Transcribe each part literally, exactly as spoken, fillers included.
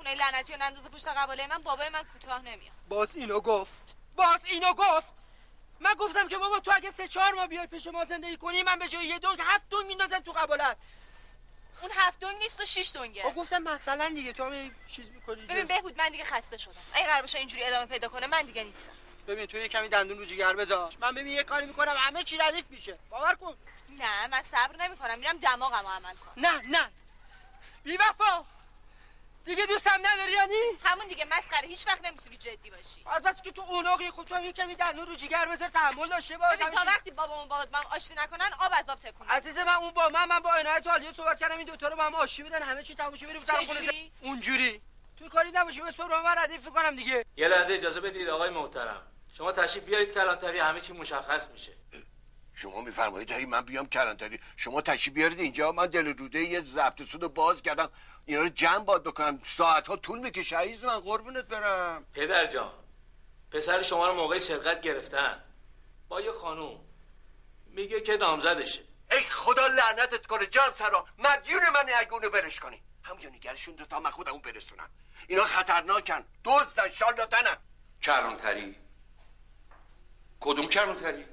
خونه لعنتی و نندازه پشت قباله من، بابای من کوتاه نمیاد. باز اینو گفت باز اینو گفت من گفتم که بابا تو اگه سه چهار ماه بیای پیش ما زندگی کنی، من به جای یه دونگ هفت دونگ میندازم تو قبالت. اون هفت دونگ نیست و شش دونگه. آ گفتم مثلا دیگه تو هم چیز میکنی. ببین بهبود، من دیگه خسته شدم. اگه قرار باشه اینجوری ادامه پیدا کنه من دیگه نیستم. ببین تو یه کمی دندون رو جیگر بذار. من ببین یه کاری میکنم همه چی ردیف میشه، باور کن. نه من صبر نمیکنم، میرم دماغمو عمل کنم. نه نه بی وفا دیگه دوستم نداری یعنی؟ همون دیگه مسخره، هیچ وقت نمیتونی جدی باشی. البته که تو اولاغی، خب تو هم یه کمی دندون رو جیگر بذار، تحمل داشته باش. ببین تا وقتی بابامو با من آشتی نکنن آب از آب تکون. عزیز من اون با من من با عنایت عالیه صحبت کردم، این دو تا رو با هم آشتی بدن، همه چی تموم شه، بریم سر خونه. اونجوری تو کاری نباشی، بس رو من ردیف کنم دیگه. یه لحظه اجازه بدید آقای محترم، شما تشریف بیارید کلانتری، همه چی مشخص میشه. شما میفرمایید هی من بیام کلانتری، شما تشریف بیارید اینجا. من دل روده یه ضبط سودو باز کردم، اینا رو جمع باد بکنم، ساعت ها طول میکشه. عزیز من قربونت برم. پدر جان، پسر شما رو موقع سرقت گرفتن با یه خانوم، میگه که نامزدشه. ای خدا لعنتت کنه جان سرا، مدیون من اگه اونو برش کنی. همونجا نگرشون دو تا من خودمو برسونم. اینا خطرناکن، دزدن، شالاتنن. کلانتری؟ کدوم کلانتری؟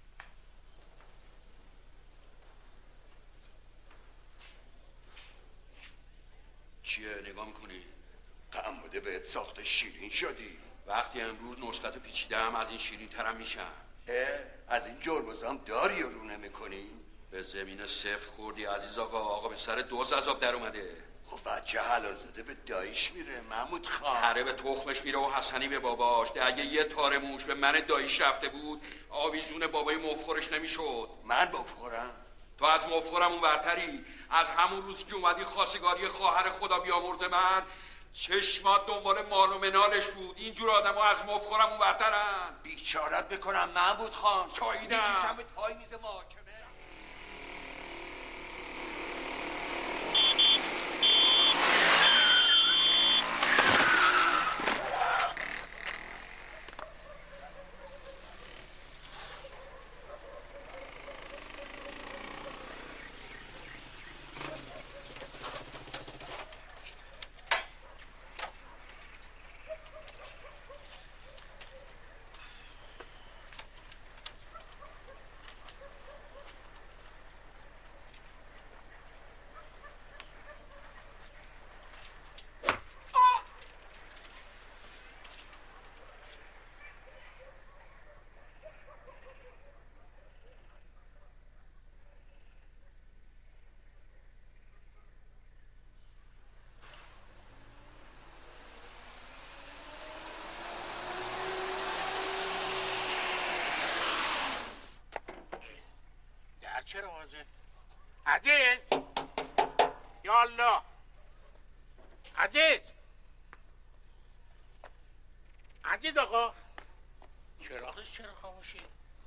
چیه نگاه میکنی؟ قموده بهت ساخته شیرین شدی. وقتی امروز نسخت پیچیدم از این شیرین ترم میشم. اه از این جربزام داری و رو نمیکنی؟ به زمین سفت خوردی عزیز آقا. آقا به سر دوز عذاب در اومده. خب بچه حلال زاده به دایش میره محمود خان. تره به تخمش میره و حسنی به باباش. ده اگه یه تاره موش به من دایش رفته بود آویزون بابای مفخورش نمیشد. من مفخورم؟ تو از مفخورم اون ورتری. از همون روز که اومدی خواستگاری خواهر خدا بیامرز من، چشمات دنبال مال و منالش بود. اینجور آدم ها از مفخورم اون ورترن. بیچارت بکنم محمود خان، چاییدم میکشم به پای میز محاکمه. چرا واضح؟ عزیز یا الله عزیز عزیز آقا چراغش چرا خاموشی؟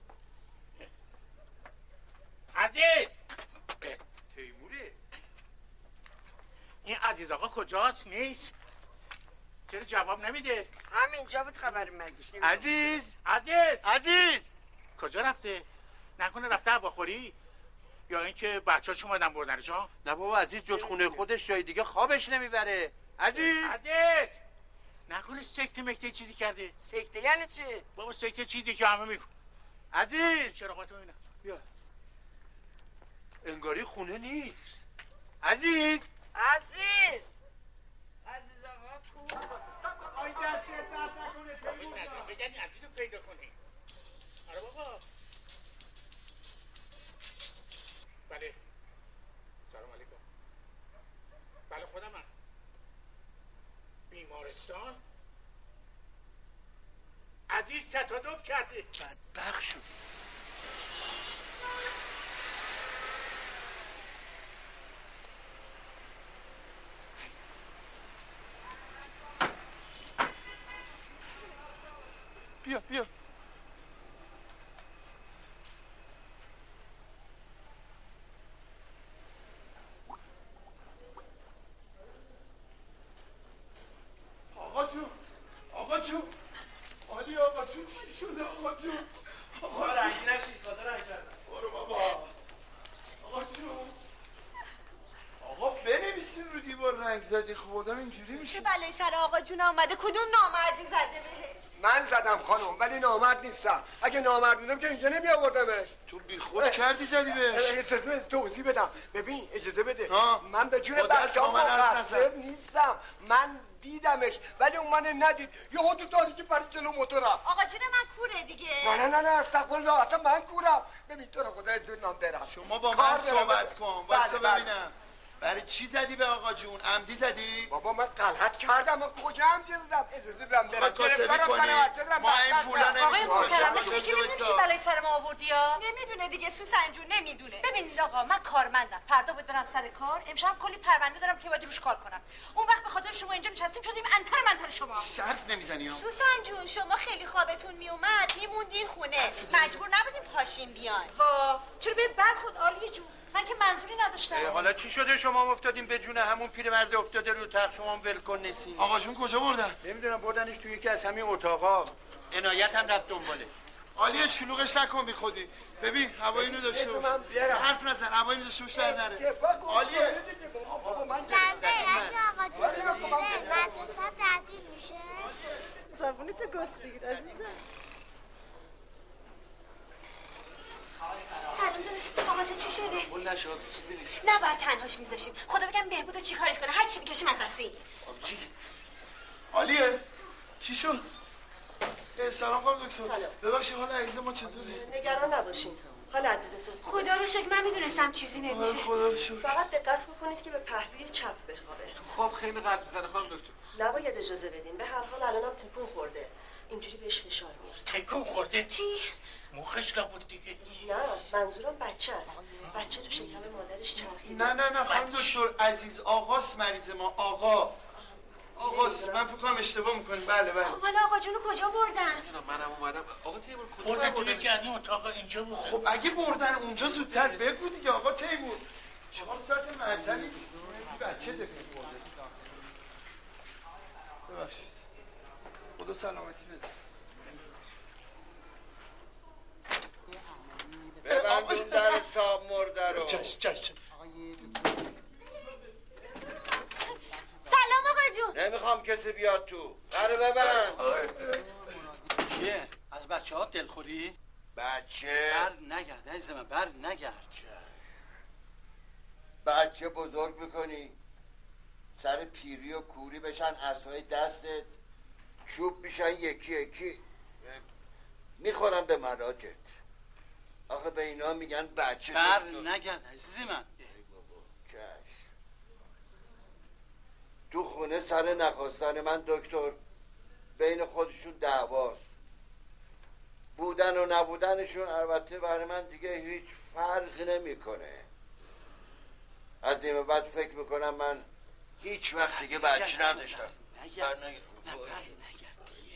عزیز تیموره این عزیز آقا کجاست؟ نیست چرا جواب نمیده؟ همینجا بود خبر مرگش. عزیز عزیز عزیز کجا رفته؟ نکنه رفته هواخوری؟ یا اینکه بچه‌هاش اومدن بردنش ها؟ نه بابا عزیز جز خونه خودش جای دیگه خوابش نمیبره. عزیز عزیز نکنه سکته مکته چیزی کرده. سکته یعنی چه؟ بابا سکته چیزی که همه میکن. عزیز چراغاتو ببینم. بیا انگاری خونه نیست. عزیز عزیز عزیز آقا کو؟ آی دستت درد نکنه بگن بگن عزیز رو پیدا کنی. آره بابا. بله سلام علیکم. بله خودمم. بیمارستان عزیز تصادف کرده. بدبخت شد. بیا بیا آقا جون آقا جون عالی آقا جون چی شده آقا جون؟ آقا رنگی نشید تازه رنگ کردم. برو بابا آقا جون آقا بنویسین رو دیوار رنگ زدی خب آدم اینجوری میشه. چه بلایی سر آقا جون آمده؟ کدوم نامردی زده بهش؟ من زدم خانم ولی نامرد نیستم. اگه نامرد بودم که اینجا نمی آوردمش. تو بیخود کردی زدی بهش. اجازه بده توضیح بدم. ببین اجازه بده. ها. من به جون با دست با بچه‌ام من حرف مقصر نزن. نیستم. من دیدمش ولی اون من ندید. یهو تو تاریکی پرید جلو موتورم. آقا جون من کوره دیگه. نه نه نه نه استغفر الله اصلا من کورم. ببین تو رو خدا عزت نام برم. شما با کار من دارم. صحبت کن. بله، واسه بله. ببینم. برای چی زدی به آقا جون؟ عمدی زدی؟ بابا من غلط کردم. من کجا هم زدم؟ اجازه بدم برم. آقا کاسبی گرفتارم کنی. کنم، بچه دارم، ما این بچه پولا دارم. آقای نمی‌دونم. محترم شما مثل اینکه شما نمیدونی شما چی بلای سر ما آوردی ها؟ نمیدونه دیگه سوسن جون نمیدونه. ببینید آقا من کارمندم، فردا باید برم سر کار، امشب کلی پرونده دارم که باید روش کار کنم. اون وقت به خاطر شما اینجا نشستیم شدیم انتر منتر شما. صرف نمیزنی ها؟ سوسن جون شما خیلی خوابتون میومد میموندین خونه، مجبور نبودیم پاشین بیاین. وا چرا بهت برخورد عالیه جون؟ من که منظوری نداشتم. حالا چی شده شما افتادین به جون همون پیرمرد افتاده رو تخت شما ولکن نیستین؟ آقا جون کجا بردن؟ نمیدونم بردنش توی یکی از همین اتاقا. عنایت هم رفت دنباله. عالیه شلوغش نکن بی خودی. ببین هوا اینو داشته باش. حرف نزن هوا اینو داشته باش در نره. عالیه. سنده اگه آقا جون بره مدرسه تعطیل میشه. زبونی تو گاز بگیر عزیزم. سلام داداش، آقا جون چی شده؟ اون نشاز چیزی نیست. نباید تنهاش میذاشیم. خدا بگم بهبود چی کارش کنه، هر چی میکشیم از دستی. چی؟ عالیه. چی شد؟ سلام خانم دکتر. ببخشید حال عزیز ما چطوره؟ نگران نباشین. حال عزیزتون خدا رو شکر من میدونستم چیزی نمیشه. خدا رو شکر. فقط دقت بکنید که به پهلوی چپ بخوابه. تو خواب خیلی قلب میزنه خانم دکتر. نباید اجازه بدین. به هر حال الانم تکون خورده. اینجوری بهش فشار میاد. تکون خورده؟ چی؟ مخش نبود دیگه. نه منظورم بچه است. بچه تو شکم مادرش چرخیده. نه نه نه خانم دکتر عزیز آقاست مریض ما آقا. آقاست من فکر کنم اشتباه میکنیم. بله بله. خب حالا آقا جونو کجا بردن؟ منم اومدم. آقا تیمور کجا بردن تو بردن؟ یکی از این اتاق اینجا بود. خب اگه بردن اونجا زودتر بگو دیگه آقا تیمور. چهار ساعت معطلی نیست. بچه تکون خورده. ببخشید. خدا سلامتی بده. ببندون در صاحب مرده رو. چش چش. سلام آقا جون. نمیخوام کسی بیاد تو. قره ببند. چیه؟ از بچه ها دلخوری؟ بچه بر نگرد عزیز من بر نگرد. بچه بزرگ میکنی سر پیری و کوری بشن عصای دستت چوب میشن یکی یکی میخورم به مراجت. آخه به اینا میگن بچه. بر نگرد عزیز من. تو خونه سر نخواستن من دکتر بین خودشون دعواست. بودن و نبودنشون البته برای من دیگه هیچ فرقی نمیکنه. از این به بعد فکر میکنم من هیچ وقت دیگه بچه نداشتم. نگرد نه بر نگرد دیگه.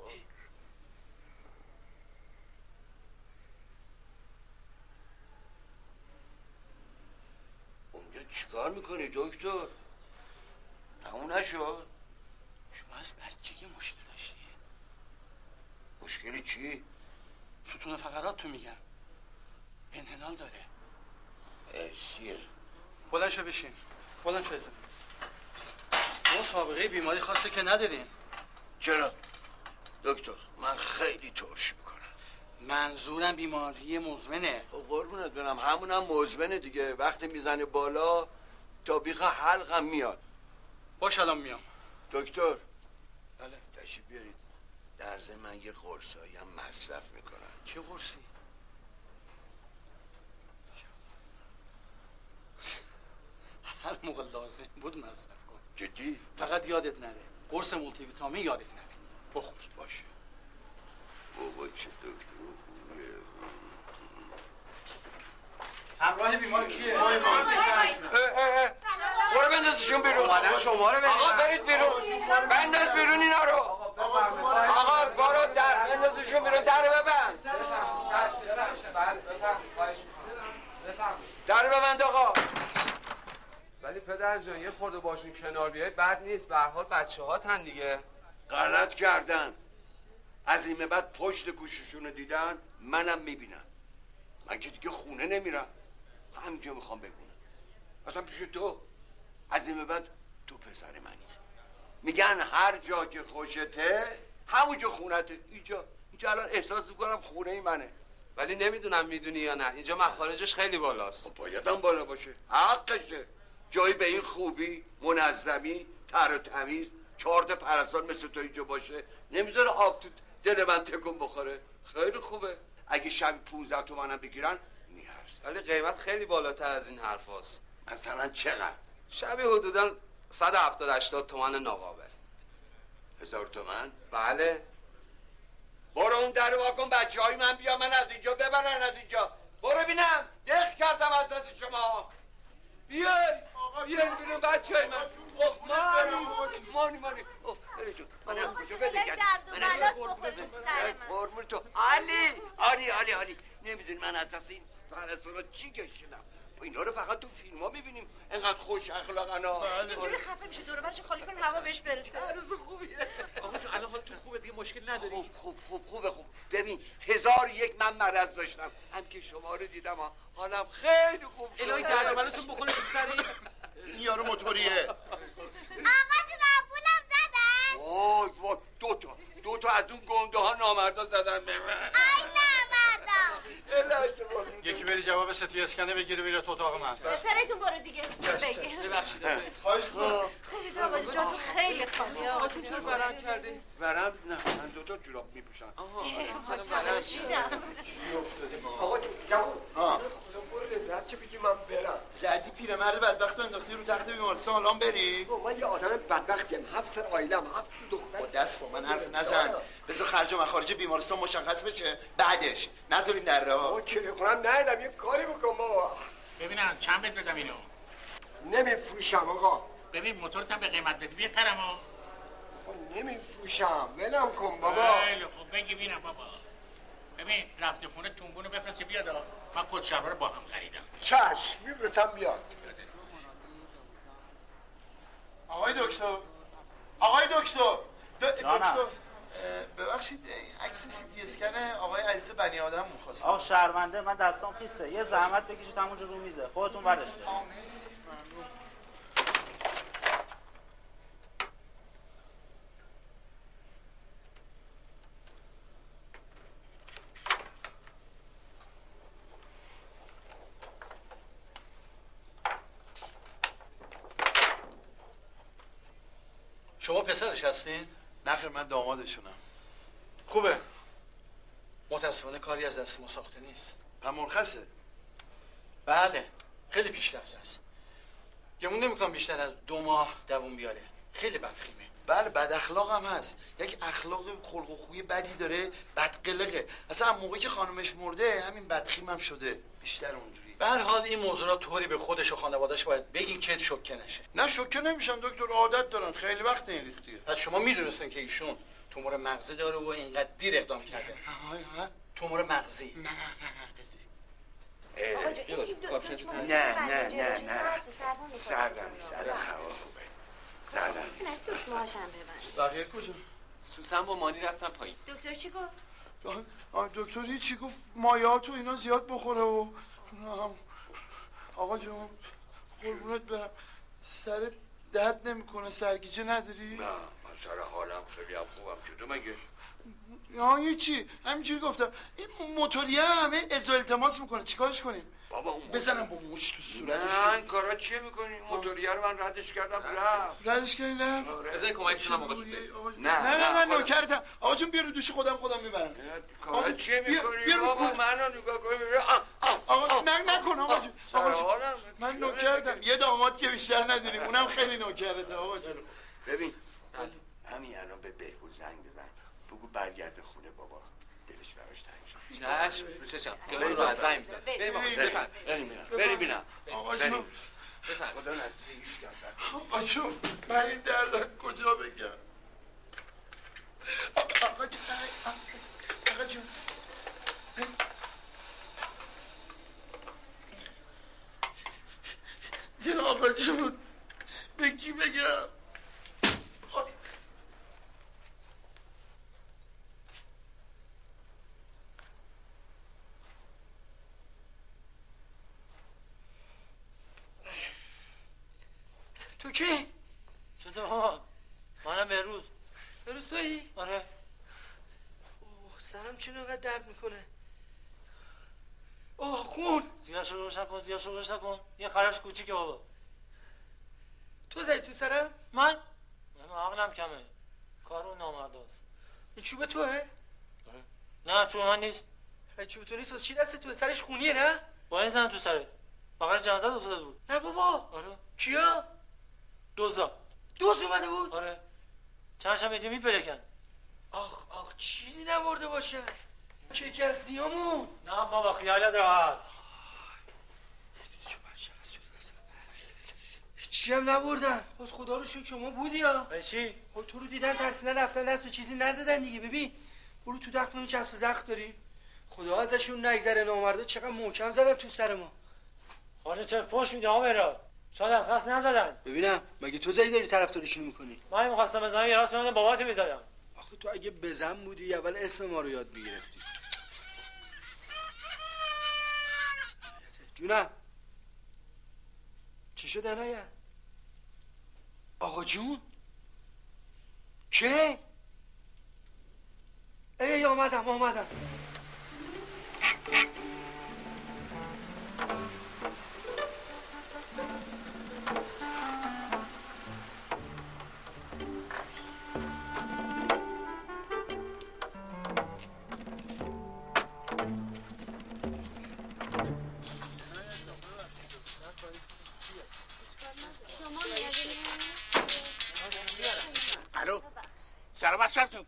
اونجا چیکار میکنی دکتر؟ تموم نشد؟ شما از بچه یه مشکل داشتی؟ مشکلی چی؟ ستون فقرات تو میگم انحلال داره. ارسیه. بلند شو بشین. بلند شو ازم. ما سابقه بیماری خاصی که نداریم. چرا؟ دکتر من خیلی ترش میکنم. منظورم بیماری مزمنه. خب قربونت برم همونم مزمنه دیگه. وقتی میزنه بالا تا بیخ حلقم میاد. باش الان میام. دکتر بله. تشریف بیارید. در ضمن من یه قرصایی هم مصرف میکنم. چه قرصی؟ هر موقع لازم بود مصرف کن. جدی؟ فقط یادت نره قرص مولتی ویتامین یادت نره بخور. باشه. بابا چه دکتر خوبیه. همراه بیمار کیه؟ برو بندازشون بیرون. شما رو آقا برید بیرون. بنداز بیرون اینا رو. آقا برو در بندازشون بیرون. در ببند. در ببند آقا. ولی پدر جان یه خورده باشون کنار بیاید بد نیست. به هر حال بچه ها تن دیگه. غلط کردن. از این به بعد پشت گوششون رو دیدن منم میبینم. من که دیگه خونه نمیرم. همینجا میخوام بمونم. اصلا پیش تو از این به بعد تو پسر منی. میگن هر جا که خوشته همونجا خونته. اینجا اینجا الان احساس میکنم خونه منه. ولی نمیدونم میدونی یا نه اینجا مخارجش خیلی بالاست. خب بایدم بالا باشه، حقشه. جایی به این خوبی، منظمی، تر و تمیز، چهار تا پرستار مثل تو اینجا باشه نمیذاره آب تو دل من تکون بخوره. خیلی خوبه. اگه شب پونزده تومنم بگیرن میارزه. ولی قیمت خیلی بالاتر از این حرف هست. مثلا چقدر؟ شبی حدودا صد و هفتاد هشتاد تومن ناقابل. هزار تومن؟ بله. برو اون در واکن بچه های من بیا، من از اینجا ببرن از اینجا. برو بینم دق کردم از دست شما. بیای بیای بینم بچه های من. اوه مانی مانی مانی اوه بریدون من از کجا بده کردم. من از قرمون تو علی علی علی علی نمیدونی من از دست این پرستارا چی کشیدم. اینا رو فقط تو فیلم ها میبینیم انقدر خوش اخلاقن ها. اینجوری خفه میشه دور برش خالی کن هوا بهش برسه. عروض خوبیه. آقا جون الان حالتون خوبه دیگه مشکل نداری؟ خوب خوب خوب خوبه خوب. ببین هزار یک من مرض داشتم، هم که شما رو دیدم ها حالم خیلی خوب شد. الهی درد بلاتون بخوره تو سری. این یارو موتوریه. آقا جون آمبولم زدن؟ وای وای دو تا دو تا از اون گنده ها نامردا زدن به من. ای نامردا. یکی بری جواب سفی اسکنه بگیره بره تو اتاق من. فرایتون برو دیگه. بگه. ببخشید. خواهش می‌کنم. خوبی داماد جاتو خیلی خالیه. آقا تو چرا ورم کردی؟ ورم نه من دو تا جوراب میپوشم. آها آره ورم شدم. آقا جون جواب ها خدا برو رضایت چه بگی من برم. زدی پیرمرد بدبختو انداختی رو تخت بیمارستان الان بری؟ من یه آدم بدبختیم، هفت سر عائله‌ام، هفت دختر. با دست با من حرف نزن. بذار خرج و مخارج بیمارستان مشخص بشه بعدش نذارین در راه. آقا کلی خونم ندیدم یه کاری بکن بابا. ببینم چند بهت بدم اینو. نمیفروشم آقا. ببین موتورت هم به قیمت بدی بخرم ها. نمیفروشم ولم کن بابا. خیلی خوب بگی بینم بابا. ببین رفته خونه تونبونو بفرسته بیاد. من کت شلوار با هم خریدم. چشم میفرستم بیاد. آقای دکتر آقای دکتر دکتر ببخشید عکس سی تی اسکن آقای عزیز بنی آدم می‌خواستم. آقا شرمنده من دستام خیسه یه زحمت بکشید همونجا رو میزه خودتون برداشت. شما پسرش هستین؟ نه خیر من دامادشونم. خوبه. متاسفانه کاری از دست ما ساخته نیست. و مرخصه؟ بله خیلی پیشرفته است. گمون نمیکنم بیشتر از دو ماه دووم بیاره. خیلی بدخیمه. بله بد اخلاق هم هست. یک اخلاق خلق و خوی بدی داره، بدقلقه. اصلا موقعی که خانمش مرده همین بدخیم هم شده. بیشتر اونجوری. به هر حال این موضوع را طوری به خودش و خانواده‌اش باید بگین که شوکه نشه. نه شوکه نمیشن دکتر، عادت دارن. خیلی وقت این ریختیه. پس شما میدونستین که ایشون تومور مغزی داره و اینقدر دیر اقدام کرده. تومور مغزی. نه نه نه نه سردم سردم هوا خوبه. سردم دکترهاشم ببر. بقیه کجا؟ سوسن با مانی رفتن پایین. دکتر چی گفت؟ دکتر هیچی گفت مایات و اینا زیاد بخوره و آقا جون قربونت برم سرت درد نمیکنه سرگیجه نداری؟ نه من سر حالم خیلی هم خوبم شده مگه؟ یا هیچی همینجوری گفتم. این موتوریه همه ازو التماس میکنه چیکارش کنیم؟ بابا اون بزنم با موش تو صورتش. نه این کارا چیه میکنی؟ موتوریه رو من ردش کردم رفت. ردش کردی رفت؟ بزنی کمک کنم آقا. نه نه نه من نوکرتم. آقا جون بیا رو دوش خودم خودم میبرم. کارا چیه میکنی؟ بابا منو نگاه کنی. آقا نه نکن آقا جون. آقا جون من نوکرتم. یه داماد که بیشتر نداریم اونم خیلی نوکرته آقا جون. ببین همین الان به بهبود زنگ بزن بگو برگرده خونه بابا دلش براش تنگ چشم رو چشم خیالون رو از زنگ میزن. بریم آقا بفرم. بریم بینم بریم بینم آقا جون بفرم. خدا نزدیکش کرد. آقا جون من این درد کجا بگم؟ آقا جون آقا جون آقا جون به کی بگم؟ تو کی؟ چطور ها؟ منم بهروز. بهروز تویی؟ آره. اوه سرم چرا اینقدر درد میکنه؟ اوه خون. زیادش رو روشن کن، زیادش رو روشن کن. یه خراش کوچیکه بابا. تو زدی تو سرم؟ من؟ من عقلم کمه. کارو نامرداست. این چوب توه؟ آره. نه چوب من نیست. ای چوب تو نیست؟ چی دست تو؟ سرش خونیه نه؟ با این زدن تو سرت. بغل جنازه افتاده بود. نه بابا. آره. کیا؟ دزدا. دزد اومده بود؟ آره. چند شب اینجا میپلکن. آخ آخ چیزی نبرده باشه. کیکرسیامون. نه بابا خیالت راحت. چی هم نبردن. باز خدا رو شکر شما بودی یا؟ ای چی؟ خب تو رو دیدن ترسیدن رفتن دست و چیزی نزدن دیگه. ببین برو تو دخمه چسب زخم داری. خدا ازشون نگذره. نامردا چقدر محکم زدن تو سر ما. خانه چه فوش میده آقا مهراد. شاید از قصد نزدن. ببینم مگه تو زایی داری طرفداریشون میکنی؟ من می‌خواستم بزنم یه راست می‌دادم باباتو می‌زدم. آخه تو اگه بزن بودی اول اسم ما رو یاد می‌گرفتی. جونم چی شد عنایت؟ آقا جون که؟ ای آمدم آمدم. الو سلام شفتون.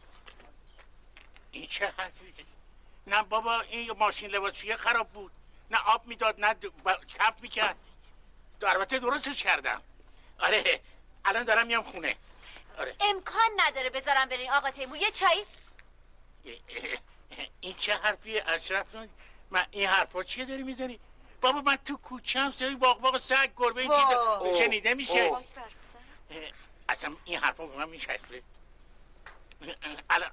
این چه حرفیه؟ نه بابا این ماشین لباسیه خراب بود. نه آب میداد نه کف میکرد. البته درستش کردم. آره الان دارم میام خونه. آره امکان نداره بذارم برین آقا تیمور. یه چای. این چه حرفیه اشرف؟ من این حرفا چیه داری میزنی؟ بابا من تو کوچه‌ام سوی واق واق سگ گربه این چیزا شنیده میشه. اصلا این حرفا به من میچسبه. الان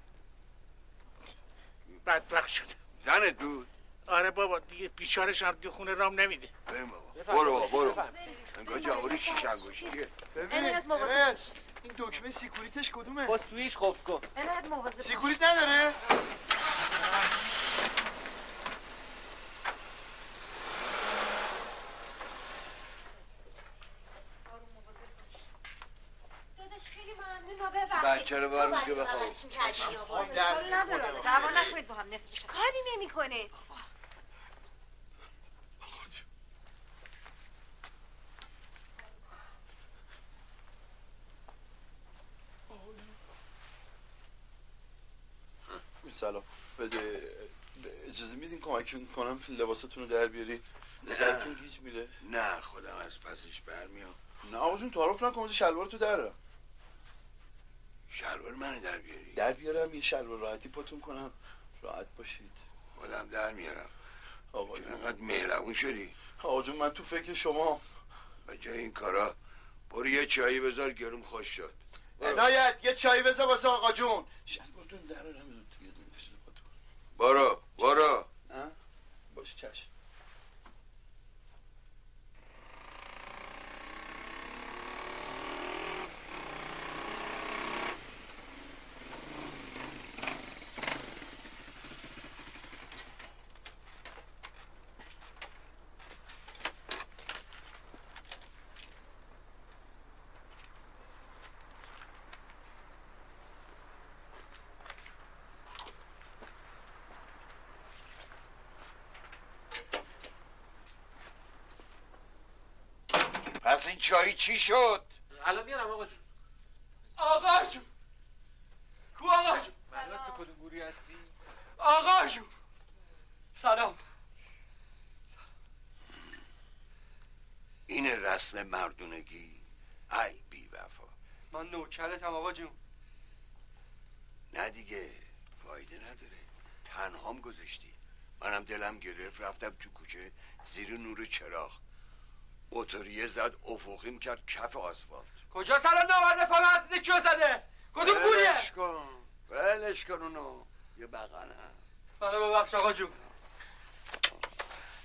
بدبخت شدم. زنت بود؟ آره بابا دیگه بیچاره‌ش هم دیگه خونه رام نمیده. بریم بابا برو برو. انگار جواری شیش انگشتیه. ببین ارد این دکمه سیکوریتش کدومه؟ با سویش خوب کن. سیکوریت نداره؟ بچه رو بار اونجا بخواب. اشکال نداره. دعوا نکنید با هم نصف. کاری نمیکنه. سلام بده اجازه میدین کمکتون کنم لباستون رو در بیاری؟ سرتون گیج میره؟ نه خودم از پسش برمیام. نه آقا جون تعارف نکن. شلوار تو درم. شلوار منو در بیاری؟ در بیارم یه شلوار راحتی پاتون کنم راحت باشید. خودم در میارم. آقا جون انقدر مهربون شدی. آقا جون من تو فکر شما. به جای این کارا برو یه چایی بذار گلوم خوش شد. عنایت یه چایی بذار واسه آقا جون. شلوارتون در رو نمیدون تو یه دونه بشید پاتون. برو برو. ها باش چشم. پس این چایی چی شد؟ الان میارم آقا جون. آقا جون کو آقا جون؟ معلوم است تو کدوم گوری هستی؟ آقا جون سلام. این رسم مردونگی. ای بی وفا. من نوکرتم آقا جون. نه دیگه فایده نداره. تنهام گذاشتی. منم دلم گرفت رفتم تو کوچه زیر نور چراغ. اتوریه زد افقیم کرد کف آسفالت. کجا سلام نامرد فام عزیزه کیو زده؟ کدوم گوریه؟ ولش کن ولش کن اونو. یه بغنه منو ببخش آقا جون.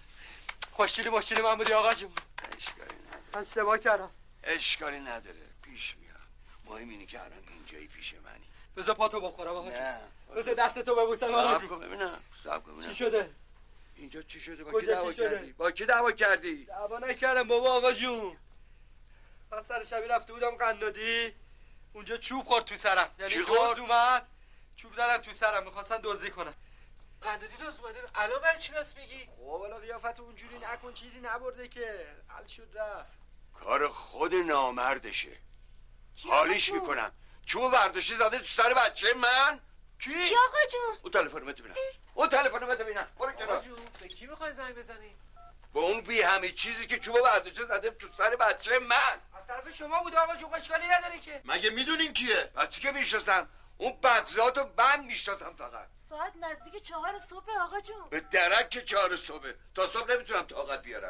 خوشتیلی مشتیلی من بودی آقا جون. اشکالی نداره. من اشتباه کردم. اشکالی نداره. پیش میاد. مهم اینه که الان اینجایی پیش منی. بذار پاتو بخورم آقا جون. نه بذار دستتو ببوسم آقا جون. صبر کن ببینم صبر کن ببینم چی شده؟ اینجا چی شده؟ با کی کجا دعوا چی شده؟ کردی؟ با کی دعوا کردی؟ دعوا نکردم بابا آقا جون. من سر شبی رفته بودم قنادی، اونجا چوب خورد تو سرم. یعنی چی خورد؟ دزد اومد چوب زدن تو سرم، میخواستن دزدی کنن. قنادی دوست اومده الان برای چی راست میگی؟ خب والا قیافت اونجوری نکن، چیزی نبرده که حل شد رفت. کار خود نامردشه. حالیش میکنم. چوب برداشتی زده تو سر بچه من؟ کی؟ کی آقا جون؟ اون تلفن ببینم. اون تلفن ببینم. برو کنار. آقا جون به کی میخوای زنگ بزنی؟ با اون بی همه چیزی که چوب برداشته زده تو سر بچه من. از طرف شما بود آقا جون، اشکالی نداره که. مگه میدونین کیه؟ بچه که میشناسم اون بدزادو من میشناسم فقط. ساعت نزدیک چهار صبح آقا جون. به درک که چهار صبح تا صبح نمیتونم طاقت بیارم.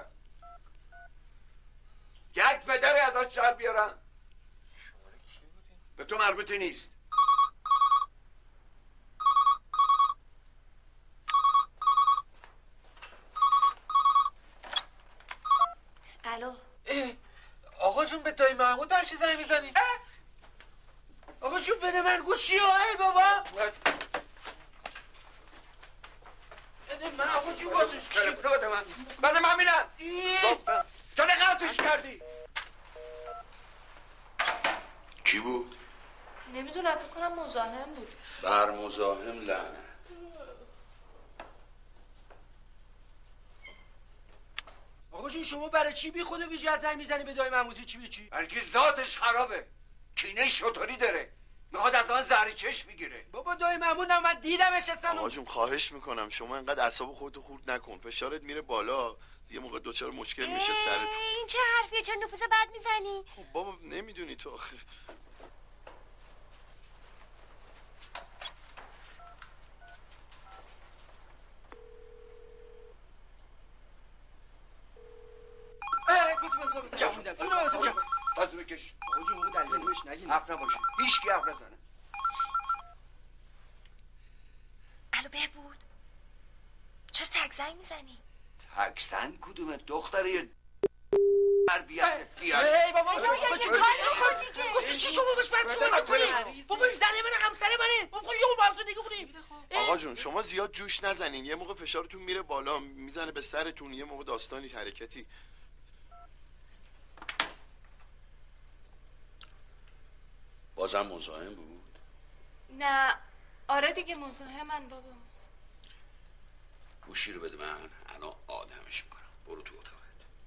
یک پدری ازش شر بیارم. به تو مربوطه نیست. الو آقا جون به دایی محمود برشی زنگ میزنی؟ آقا جون بده من گوشی ها. ای بابا بده من آقا جون بازش چی؟ بده من بده من میرم. گفتم چرا قطعش کردی؟ کی بود؟ نمیدونم، فکر کنم مزاحم بود. بر مزاحم لعنت. آقا جون شما برای چی بی خود و بی جهت زنگ میزنی به دای محمودی؟ چی به چی؟ برای ذاتش خرابه. کینه شطوری داره. میخواد از من زهر چشم بگیره. بابا دای محمود من دیدمش اصلا. آقا جون خواهش میکنم شما اینقدر اعصاب خودتو خورد نکن. فشارت میره بالا، یه موقع دوچار مشکل میشه سرت. این چه حرفیه؟ چرا نفوذ بد میزنی؟ خب بابا نمیدونی تو آخه. جواب میدم. جون واسه جواب. بازو بکش. آقا جون موقع دلیل نمیش نگین. حرف نباشه. هیچ کی حرف نزنه. الو بهبود چرا تک زنگ میزنی؟ تکسن کدومه دختره یه تربیت بیاد. ای بابا چه کار می‌کنی دیگه؟ گفتی چی شما باش من صحبت کنیم؟ بابا زن من همسر منه. بابا یه موضوع دیگه بودیم. آقا جون شما زیاد جوش نزنین، یه موقع فشارتون میره بالا میزنه به سرتون، یه موقع داستانی حرکتی. بازم مزاحم بود؟ نه آره دیگه مزاحمن بابا. گوشی رو بده من، الان آدمش میکنم. برو تو اتاقت.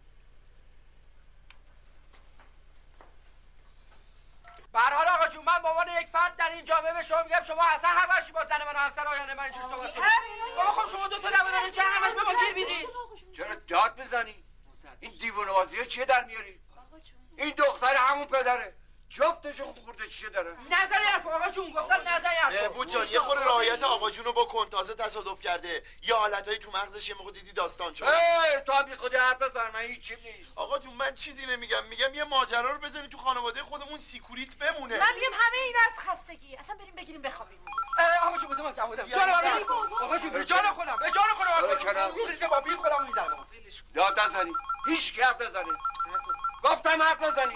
به هر حال آقا جون من به عنوان یک فرد در این جامعه به شما میگم شما اصلا حق نداشتی با زن من و همسر آینده من اینجوری صحبت کنید. بابا خب شما دو تا دواداره چه همش به ما گیر میدید؟ چرا داد بزنی؟ این دیوونه بازی‌ها چیه در میاری؟ این دختر همون پدره. جفتشون خورده چیه داره؟ نظری حرف آقا جون گفتن نظری حرف. بود جان یه خورده رعایت آقا جون رو بکن، تازه تصادف کرده. یه حالتایی تو مغزش یه موقع دیدی داستان شد. ای تو هم بی خودی حرف بزن، من هیچ چیز نیست. آقا جون من چیزی نمیگم، میگم یه ماجرا رو بزنی تو خانواده خودمون سیکوریت بمونه. من میگم همه اینا از خستگی، اصلا بریم بگیریم بخوابیم. آقا جون بزن من جواب بدم. جان من آقا جون به جان خودم به جان خودم آقا جون ریسه با بی خودم میدم. داد نزنی. هیچ کی حرف نزنی. گفتم حرف نزنی.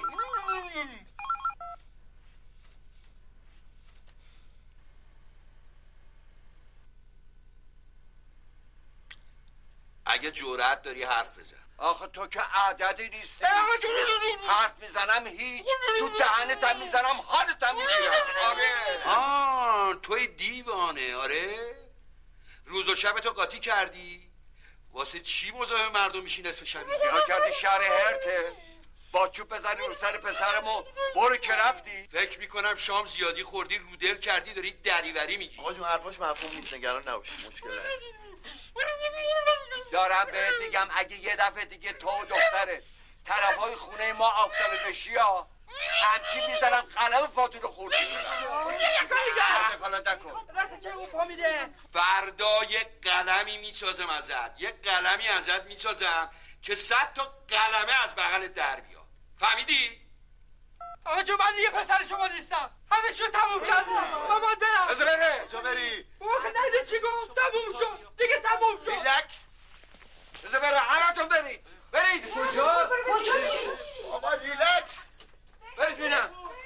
اگه جرأت داری حرف بزن. آخه تو که عددی نیستی. حرف میزنم هیچ، تو دهنتم میزنم حالتم میگیرم. آره آه توی دیوانه. آره روز و شب تو قاطی کردی. واسه چی مزاحم مردم میشی نصف شب؟ یا کردی شهر هرته با چوب بزنی رو سر پسرمو. برو که رفتی. فکر میکنم شام زیادی خوردی، رودل کردی، داری دریوری میگی. آقا جون حرفاش مفهوم نیست، نگران نباشی، مشکل نداره. دارم بهت میگم اگه یه دفعه دیگه تو و دختره طرف های خونه ما آفتابه بشی ها، همچین میزنم قلم پاتون رو خوردی میدم. فردا یه قلمی میسازم ازت، یه قلمی ازت میسازم که صد تا قلمه از بغل در بیاد. فهمیدی؟ آقا جون من دیگه پسر شما نیستم. همه شو تموم کردی. بابا برم. بذار بره. کجا بری؟ بابا خیلی چی گفت؟ تموم شد. دیگه تموم شد. ریلکس. بذار بره. همتون برید. برید. کجا؟ بابا ریلکس. برید بینم.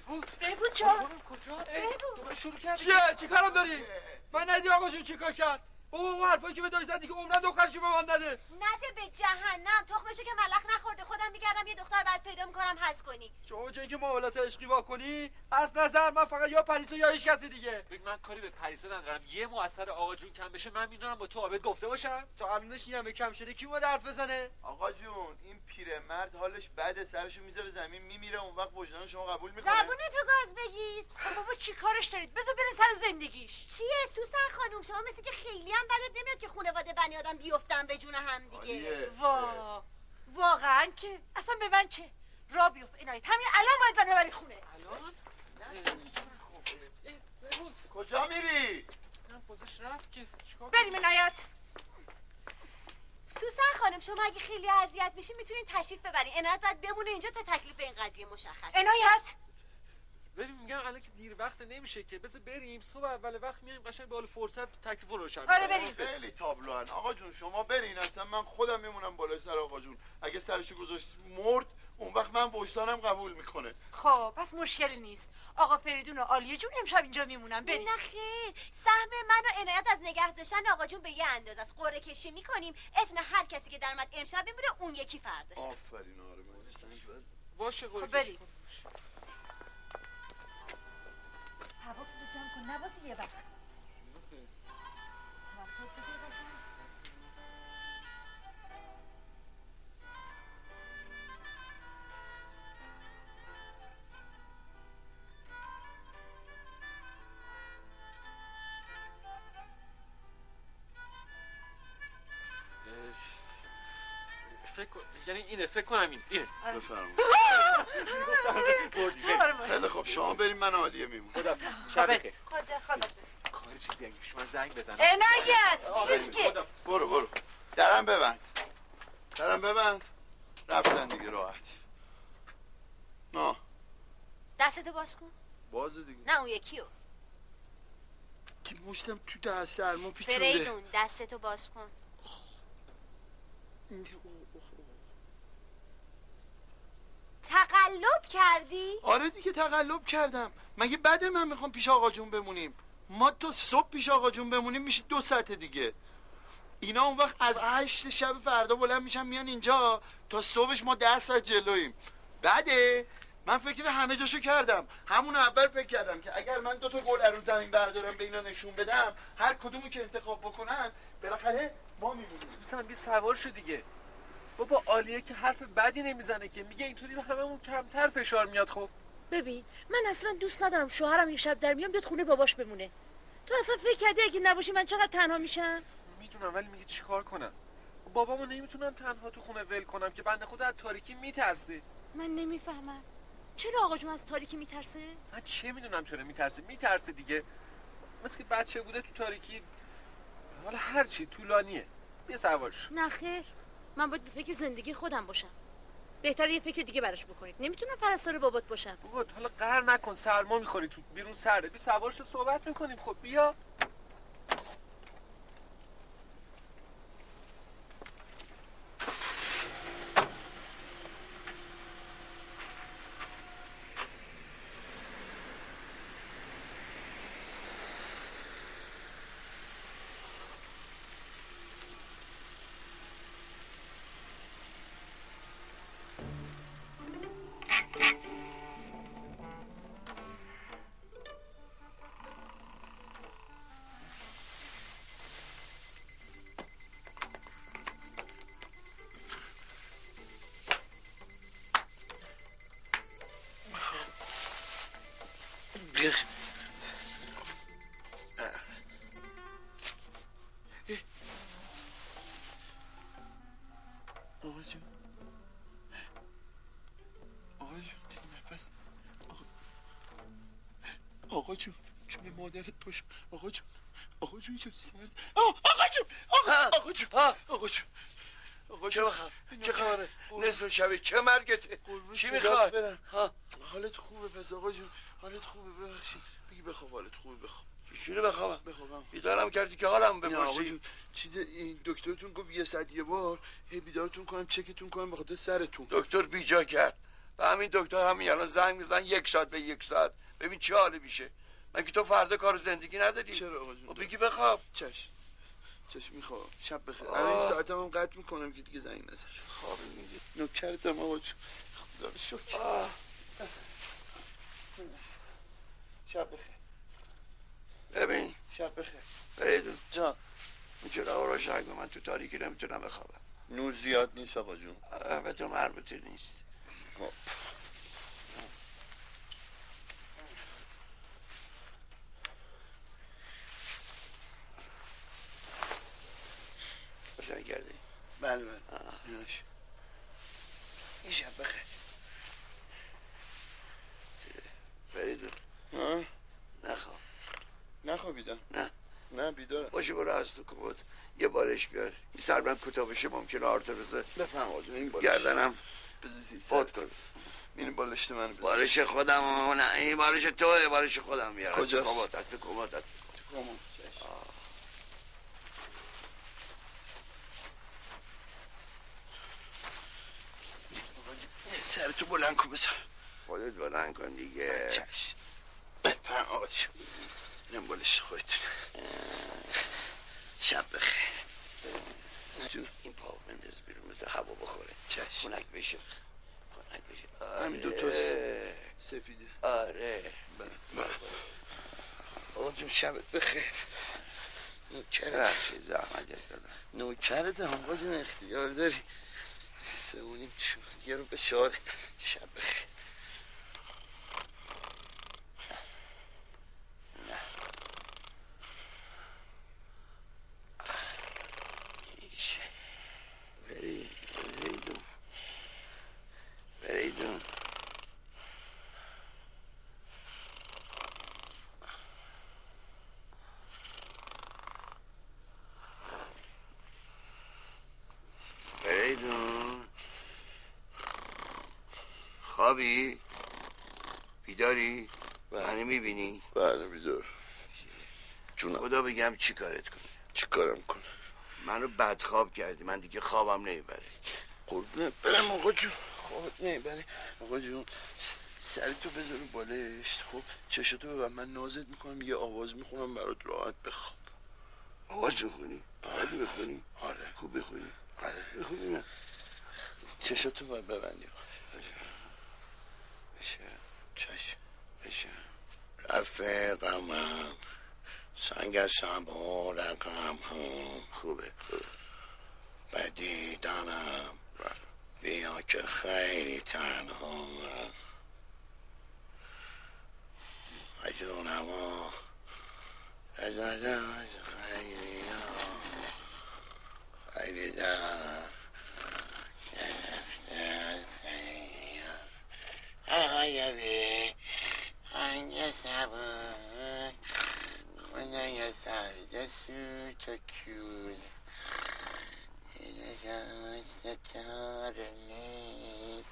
بهبود جان کجا؟ دوباره شروع کردی؟ چیه؟ چی کارم داری؟ من ندی آقا جون چی کار کرد؟ بابا اون حرفایی که به دایی زدی که عمرن دخترشو به من نده. نده به جهنم، تخمشه که ملخ نخورده. خودم میگردم یه دختر برات پیدا میکنم حذف کنی. شما جایی که معاملات عشقی واکنی حرف نزن. من فقط یا پریسا یا هیچ کسی دیگه. من کاری به پریسا ندارم. یه مؤثر آقا جون کم بشه من میدونم با تو عابد گفته باشم. تا الانش این همه کم شده کی اومد حرف بزنه؟ آقا جون این پیرمرد حالش بده، سرشو میذاره زمین میمیره، اون وقت وجدان شما قبول میکنه؟ زبون تو گاز بگیر. خب بابا چی کارش دارید؟ بذار بره سر زندگیش. چیه سوسن خانم؟ شما مثل که خیلی هم بدت نمیاد که خانواده بنی آدم بیفتن به جون هم دیگه. وا واقعا که اصلا به من چه؟ را بیفت اینایت همین الان باید من ببری خونه. الان؟ کجا میری؟ من خودش رفت که چیکار بریم اینایت. سوسن خانم شما اگه خیلی اذیت بشین میتونین تشریف ببرین. عنایت باید بمونه اینجا تا تکلیف این قضیه مشخص. عنایت بریم میگم الان که دیر وقت نمیشه که بذار بریم صبح اول وقت میایم قشنگ به حال فرصت تکلیف رو روشن. آره بریم. خیلی تابلوان آقا جون شما برین، اصلا من خودم میمونم بالای سر آقا جون. اگه سرشو گذاشت مرد اون وقت من وجدانم قبول میکنه. خب پس مشکلی نیست. آقا فریدون و عالیه جون امشب اینجا میمونن. بریم. نه خیر، سهم من و عنایت از نگه داشتن آقا جون به یه اندازه است. قرعه کشی میکنیم اسم هر کسی که در اومد امشب میمونه، اون یکی فرداش. آفرین. آره باشه قرعه. خب بریم. حواستو جمع کن نبازی یه وقت. فکر کن یعنی اینه فکر کنم این اینه. بفرمایید. خیلی خوب شما بریم من عالیه میمونم. خدا شب بخیر. خدا خدا کار چیزی اگه شما زنگ بزنم. عنایت هیچ برو برو. درم ببند. درم ببند. رفتن دیگه راحت. نه. دستتو باز کن. بازه دیگه. نه اون یکیو. که مشتم تو دست سرمون پیچونده. فریدون دستتو باز کن. تقلب کردی؟ آره دیگه تقلب کردم. مگه بده من میخوام پیش آقا جون بمونیم؟ ما تا صبح پیش آقا جون بمونیم میشه دو ساعت دیگه. اینا اون وقت از هشت شب فردا بلند میشن میان اینجا تا صبحش ما ده ساعت جلویم. بده من فکر همه جاشو کردم. همون اول فکر کردم که اگر من دو تا گل رو زمین بردارم به اینا نشون بدم هر کدومو که انتخاب بکنن بالاخره ما میمونیم. سوسن بی سوار شو دیگه. بابا عالیه که حرف بدی نمیزنه که میگه اینطوری به هممون کمتر فشار میاد. خب ببین من اصلا دوست ندارم شوهرم یه شب در میام بیاد خونه باباش بمونه. تو اصلا فکر کردی اگه نباشی من چقدر تنها میشم؟ میدونم ولی میگه چیکار کنم؟ بابامو نمیتونم تنها تو خونه ول کنم که بنده خدا از تاریکی میترسه. من نمیفهمم چرا آقا جون از تاریکی میترسه؟ من چه میدونم چرا میترسه. میترسه دیگه. مثل که بچه بوده تو تاریکی. حالا هر چی طولانیه. بیا سوار شو. نه خیر من باید به فکر زندگی خودم باشم. بهتره یه فکر دیگه براش بکنید. نمیتونم پرستار بابات باشم. بابا حالا قهر نکن، سرما میخوری تو بیرون سرده. بی سوار شو صحبت میکنیم. خب بیا. آقا جون آقا جون نفس آقا جون جون مادرت باشه. آقا جون آقا جون چه سرد. آقا جون آقا آقا جون آقا جون آقا چه بخوام چه خبره؟ نصف شبی چه مرگته؟ چی میخوای؟ حالت خوبه پس آقا جون؟ حالت خوبه؟ ببخشید بگی بخواب. حالت خوبه بخواب. چجوری بخوابم؟ بخوابم. بیدارم کردی که حالم نه آقا بپرسی. جون چیز این دکترتون گفت یه ساعت یه بار هی بیدارتون کنم چکتون کنم بخاطر سرتون. دکتر بیجا کرد. به همین دکتر همین الان زنگ میزنن یک ساعت به یک ساعت ببین چه حالی میشه. مگه تو فردا کار زندگی نداری؟ چرا آقا جون؟ بگی بخواب. چش چش میخوام. شب بخیر. الان این ساعتم هم قطع میکنم که دیگه زنگ نزن. خواب میگی نوکرتم آقا جون. خدا رو شکر. شب بخیر. ببین شب بخیر. فریدون جان این چرا روشن کن، من تو تاریکی نمیتونم بخوابم. نور زیاد نیست آقا جون. به تو مربوطه نیست. خب روشن کردی؟ بله بله ایناش. این شب بخیر. فریدون ها؟ نخواب. نخوابیدم؟ نه نه بیدارم. باشه برو از تو کمد یه بالش بیار. این سر من کوتاه بشه ممکنه آرتروزه بفهم آقا جون. این بالش گردنم بزیزی فوت کن. این بالشت من بزیزی. بالش خودم نه این بالش توه. بالش خودم میارم. کجاست؟ تو کمد تو کمد تو کمد. سر تو بلند کن بسر. خودت بلند کن دیگه. چشم. بفهم آقا جون. اینم بالش خودتونه. شب بخیر. این پاو بنداز بیرون مثل هوا بخوره. چشم. خنک بشه خنک بشه. آره. همین دو تاست سفیده. آره آقا جون شبت بخیر. نوکرت زحمت دادم. نوکرت هم آقا جون اختیار داری. سه و نیم شد یه رو به شار. شب بخیر. نه ایشه بری بریدون بریدون بریدون خوابی؟ بیداری؟ منو میبینی؟ بله بیدار. جونم. خدا بگم چی کارت کنه؟ چی کارم کنه؟ منو بدخواب کردی. من دیگه خوابم نمیبره. قربونه برم آقا جون. خوابت نمیبره آقا جون. سری تو بذار بالشت. خب چشتو ببن. من نازت میکنم یه آواز میخونم برات راحت بخواب. آواز میخونی؟ باید بخونی؟ آره. خوب بخونی؟ آره. بخونی نه؟ چشتو باید ببندی. بشه چشم. بشه رفیقم سنگ سبا رقم هم خوبه خوبه بدیدنم بیا که خیلی تنها اجرونم از از خیلی خیلی دارم آیوی هنگه سبا خونه یه سرده سو تا کود اینه ستاره نیست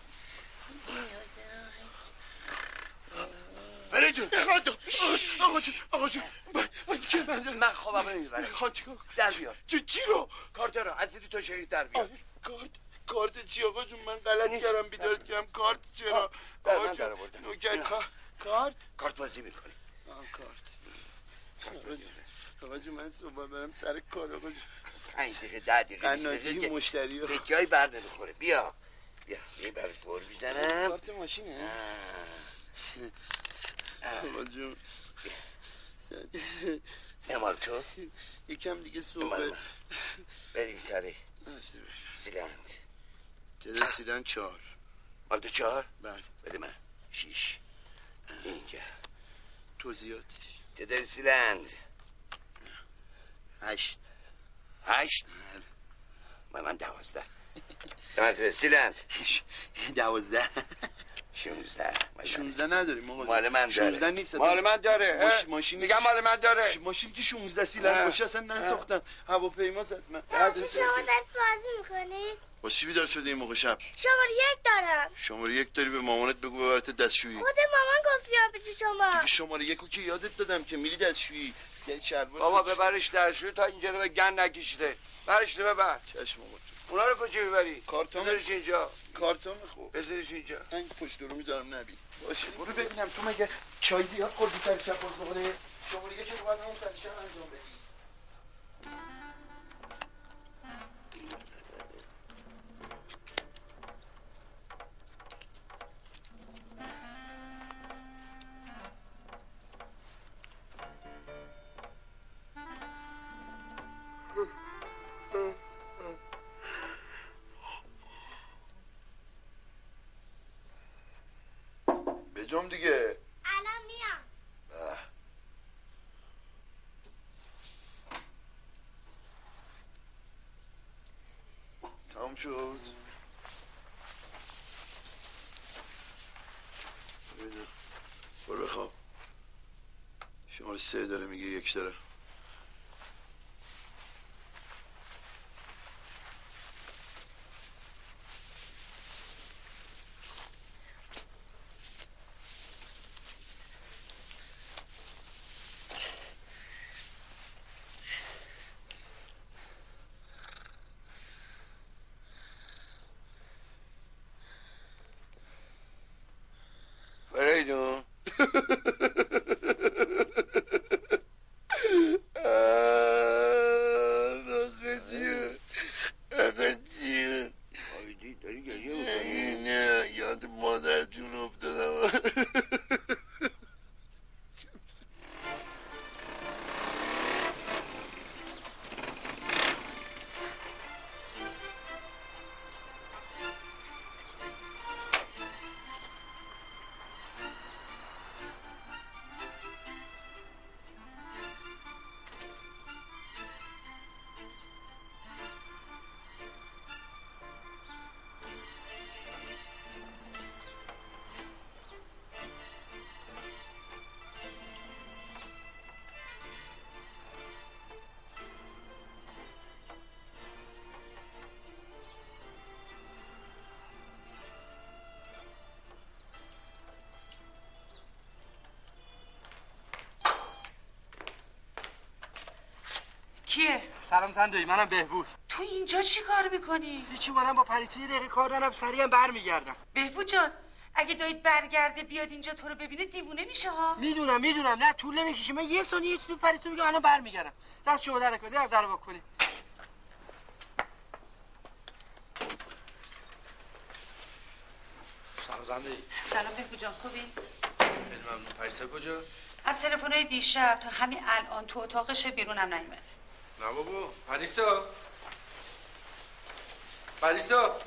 فریدون آقا جون آقا جون من خوابم نمیبره. خواهد چیکار در بیار چی رو؟ کارت رو از دیدی تو شهید در بیار. کارت کارت چی آقا جون؟ من غلط کردم بیدارت کردم. کارت چرا؟ آقا جون نوکر کارت کارت بازی میکنی. کارت آقا جون من صبح برم سر کار آقا جون. پنج دقیقه ده دقیقه بیست دقیقه مشتری ها به جای بر نمیخوره. بیا بیا این برات بور میزنم. کارت ماشینه آقا جون. امال تو یکم دیگه صبح بریم سری سیلند. تعداد سیلند چهار. مال تو چهار؟ بله. بده من شیش. اینجا توضیحاتش تعداد سیلند هشت. هشت؟ من من دوازده. من سیلند دوازده. شونزده. شونزده نداریم آقا. مال من داره. شونزده نیست. مال من داره. ماش... ماشین میگم مال من داره. ماشین که شونزده سیلند باشه اصلا نساختم. هواپیما زد من. شما دارید بازی میکنید؟ با چی بیدار شده این موقع شب؟ شماره یک دارم. شماره یک داری؟ به مامانت بگو ببرت دستشویی. خود مامان گفت بیام پیش شما. دیگه شماره یکو که یادت دادم که میری دستشویی. یه شلوار بابا ببرش درشو تا اینجا رو به گن نکشیده. برش ببر. چشم آقا جون. اونا رو کجا ببری؟ کارتون بذارش اینجا. کارتون خوب. بذارش اینجا. این پشت رو میذارم نبی. باشه. برو ببینم تو مگه چای زیاد خوردی تا شب باز بخوره؟ شما دیگه که باید همون سر شب انجام بدی. بجام دیگه. الان میام. تمام شد. برو بخواب. شماره سه داره میگه یک داره. فریدون یاد مادر جون افتادم. کیه؟ سلام زندوی، منم بهبود. تو اینجا چی کار میکنی؟ هیچی، منم با پریسا یه دقیقه کار دارم، سریع هم برمیگردم. بهبود جان اگه دایید برگرده بیاد اینجا تو رو ببینه دیوونه میشه ها. میدونم میدونم، نه طول نمیکشه. من یه ثانیه یه چیزی پریسا میگه الان برمیگردم. دست شما در نکنید، در در واکنید. سلام زندوی. سلام بهبود جان، خوبی؟ خیلی ممنون. پریسا کجا؟ از تلفن‌های دیشب تا همین الان تو اتاقش، بیرونم نیومده. نه بابا. پریسا پریسا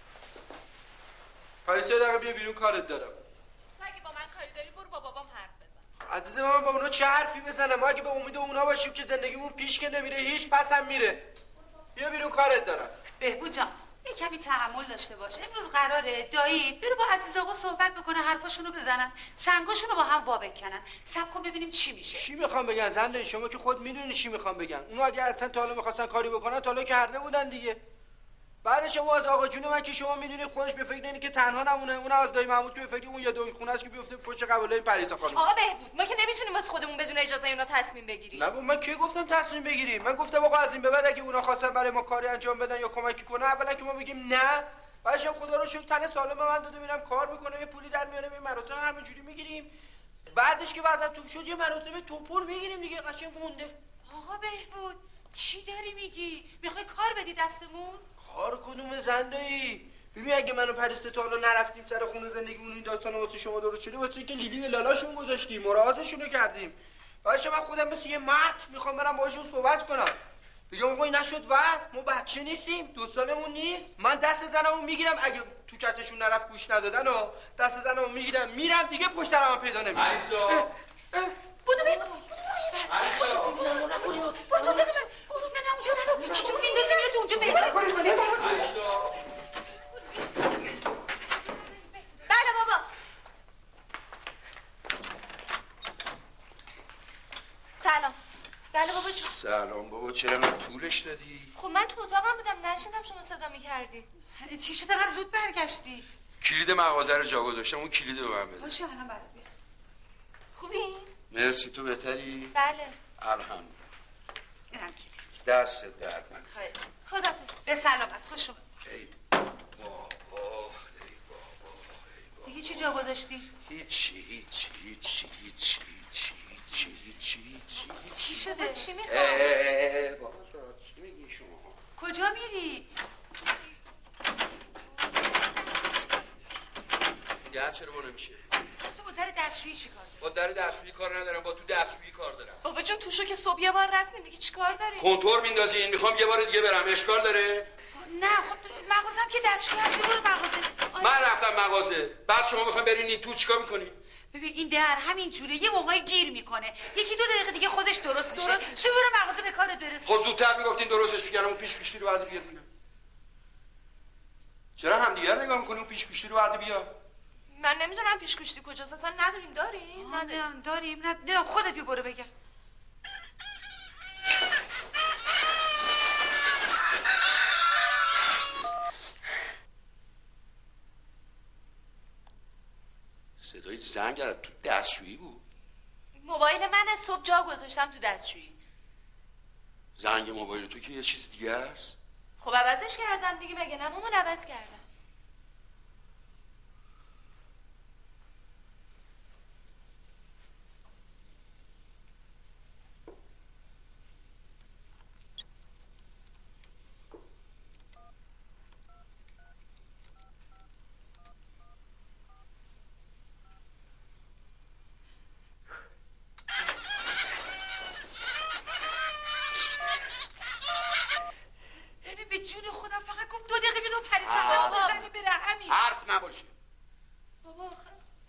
پریسا دقیقه بیا بیرون، کارت دارم. تو اگه با من کاری داری برو با بابام حرف بزن. عزیز من با اونا چه حرفی بزنم؟ ما اگه به امید اونا باشیم که زندگیمون پیش که نمیره، هیچ پس هم میره. بیا بیرون، کارت دارم. بهبود جان یه کمی تحمل داشته باش. امروز قراره دایی برو با عزیز آقا صحبت بکنه، حرفاشونو بزنن، سنگاشونو با هم وا بکنن. صبر کن ببینیم چی میشه. چی میخوام بگن زنده؟ شما که خود میدونی چی میخوام بگن. اونا اگه اصلا تا حالا میخواستن کاری بکنن تا حالا کرده بودن دیگه. بعدش شما از آقا جون من که شما میدونی خودش به فکر اینه که تنها نمونه، اون از دایی محمود که به فکر اون یه دوی خونه است که بیفته پشت قبلای پریسا خانم. آقا بهبود ما که نمیتونیم واسه خودمون بدون اجازه اونا تصمیم بگیریم. نه بابا، من کی گفتم تصمیم بگیریم؟ من گفتم آقا از این به بعد اگه اونا خواستن برای ما کاری انجام بدن یا کمکی کنن، اولا که ما بگیم نه، بعدش خدا رو شکر تن سالم به من داده، میرم کار میکنه، یه پولی در میاره، این مراسم همینجوری میگیریم. بعدش که وضع توپ شد یه مراسم توپول میگیریم دیگه، قشنگ مونده. آقا بهبود چی داری میگی؟ میخوای کار بدی دستمون؟ کار کدوم زندایی؟ ببین اگه منو پریسا تا حالا نرفتیم سر خونه زندگیمون، این داستان واسه شما درست شده واسه اینکه لیلی به لالاشون گذاشتیم، مراعاتشونو کردیم. بعدش من خودم مثل یه مرد میخوام برم باهاشون صحبت کنم، بگم آقا این نشد واسه ما بچه نیستیم، دو سالمون نیست. من دست زنمو میگیرم، اگه تو کتشون نرفت گوش ندادن و دست زنمو میگیرم میرم دیگه، پشت سرم پیدا نمیشه. پریسا بودو بهبود بودو برو برو تو دادم برو نه نه اونجا نرو، چطور میندازی میره تو اونجا پیدا کنی. بله بابا. سلام. بله بابا جون. سلام بابا، چرا من طولش دادی؟ خب من تو اتاقم بودم نشنیدم شما صدا میکردی. چی شده انقدر زود برگشتی؟ کلید مغازه رو جا گذاشتم، اون کلید رو به من بده. باشه الان برات بیارم. خوبی؟ مرسی، تو بهتری؟ بله. الحمدلله. اینم کلید. دست درد نکنه. خدافظ. به سلامت. خوش اومد. ای بابا ای بابا. دیگه چی جا گذاشتی؟ هیچی هیچی هیچی هیچی هیچی هیچی هیچی هیچی چی شده؟ چی میخواد؟ اه بابا چی میگی شما؟ کجا میری؟ دیگه چرا ما نمیشه؟ تو با در دستشویی چی کار داری؟ با در دستشویی کار ندارم، با تو دستشویی کار دارم. بابا جون توشو که صبح یه بار رفتین دیگه چیکار داری؟ کنتور میندازین، میخوام یه بار دیگه برم، اشکال داره؟ نه خب مغازم که دستشویی هست، برو مغازه. من رفتم مغازه، بعد شما میخواین برین این تو چیکار میکنی؟ ببین این در همین جوره یه موقعی گیر میکنه، یکی دو دقیقه دیگه خودش درست میشه. درست تو برو مغازه به کار درست. خب زودتر میگفتین درستش میکردم، اون پیش گوشتی رو بعد بیاد ببینم. چرا همدیگه نگاه میکنی اون پیش گوشتی رو بعد بیا؟ من نمیدونم پیش گوشتی کجاست، اصلا نداریم. داریم؟ نداریم. داریم نداریم. خودت بیا برو بگم. صدای زنگ از تو دستشویی بود. موبایل من صبح جا گذاشتم تو دستشویی. زنگ موبایل تو که یه چیز دیگه است. خب عوضش کردم دیگه، مگه نه مامان؟ عوض کردم. حرف نباشه. بابا آخه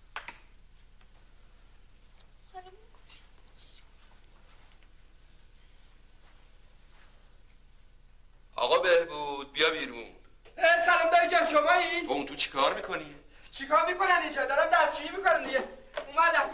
آقا بهبود بیا بیرون. سلام دایی جان، شما این؟ تو اون تو چی کار میکنی؟ چی کار میکنن اینجا؟ دارم دستشویی میکنم دیگه. اومدم.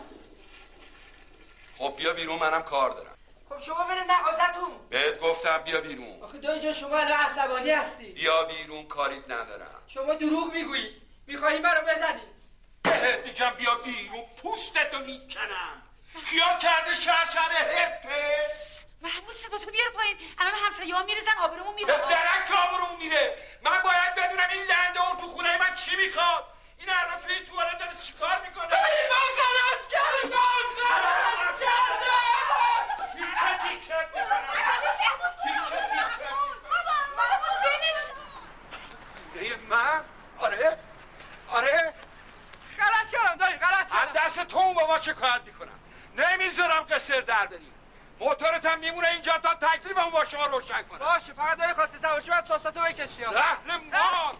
خب بیا بیرون، منم کار دارم. خب شما برین مغازتون. بهت گفتم بیا بیرون. آخه دایی جان شما الان عصبانی هستی. بیا بیرون، کاریت ندارم. شما دروغ میگویی. میخوایی منو بزنی؟ بهت میگم بیا بیرون، پوستتو میکنم. کیا کرده شرشر هپه؟ محمود صدا تو بیار پایین، الان همسایه ها میریزن آبرومون میره. به درک آبروم میره. من باید بدونم این لنده اور تو خونه من چی میخواد. این الان توی توالت داره چیکار میکنه؟ دایی من غلط کردم، غلط کردم. تیکه تیکه میکنم. تیکه تیکه بابا بابا تو بینش. خونه من؟ آره آره غلط کردم دایی، غلط کردم. از دست تو اون بابا شکایت میکنم. نمیذارم قصر در بریم. موتورت هم میمونه اینجا تا تکلیفمو با شما روشن کنم. باشه، فقط دایی خواستی سواشی باید ساساتو بکشی. زهر مار.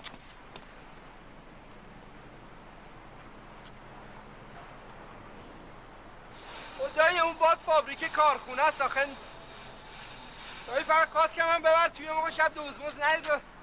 دایی اون باد فابریک کارخونه است آخه. دایی فقط کاس که من ببر توی موقع شب دوزموز نید و